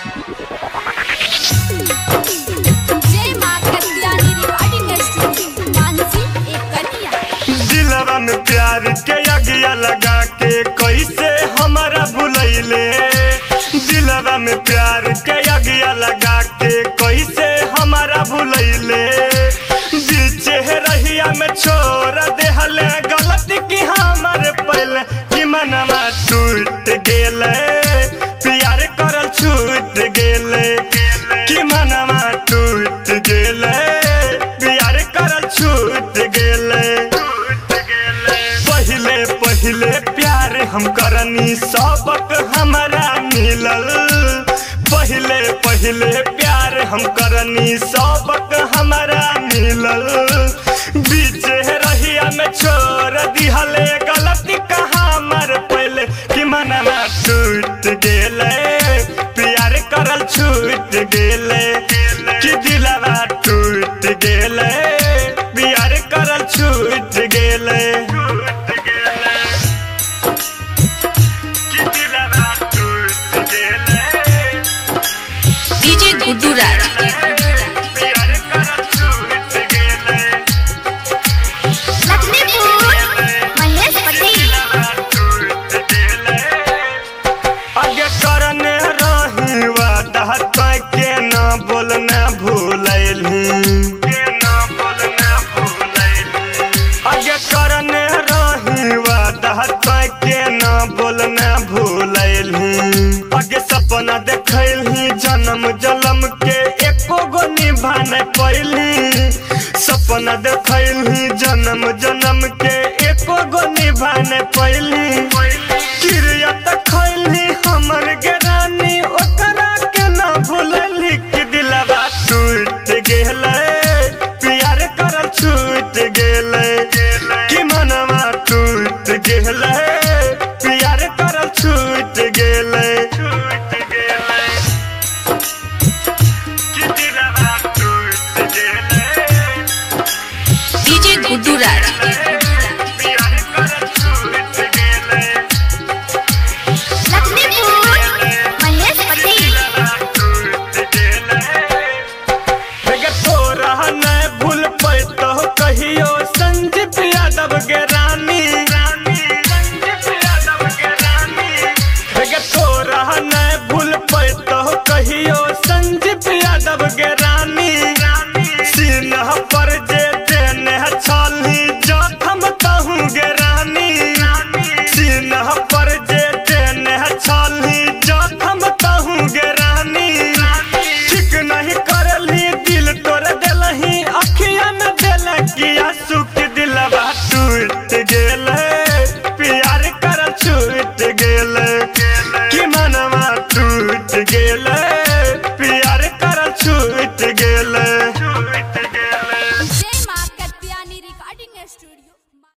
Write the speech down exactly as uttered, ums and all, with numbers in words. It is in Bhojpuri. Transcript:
जय मां कत्यानी रिकॉर्डिंग स्टूडियो मानसी एक कन्या। दिलवा में प्यार के अगिया लगा के कैसे हमारा भुलैले, दिलवा में प्यार के अगिया लगा के कैसे हमारा भुलैले, बीचे रहिया में छोड़ देहले गलती की हमारे पहले कि मनवा टूट गेले, प्यार करल छूट गेले कि मनवा टूट गेले, प्यार करल छूट गेले। पहले पहले प्यार हम करनी सबक हमारा मिलल, पहले पहले प्यार हम करनी सबक हमारा मिलल, बीचे रहिया में छोड़ दिहले गलती कहा हमार पहले कि मनवा टूट गेले, प्यार करल छूट गेले कि दिलवा टूट गेले, प्यार करल छूट गेले। डीजे गुड्डू राज लक्ष्मीपुर महेश पटेल। आगे करने रही वादा के ना बोलना भूलैली, आगे करने रही वादा के ना बोलना भूलैली, आगे सपना देखैली जन्म जन्म के एको गो निभान पैली, सपना देखैली जन्म जन्म के एको गो निभान पैली, क्रिया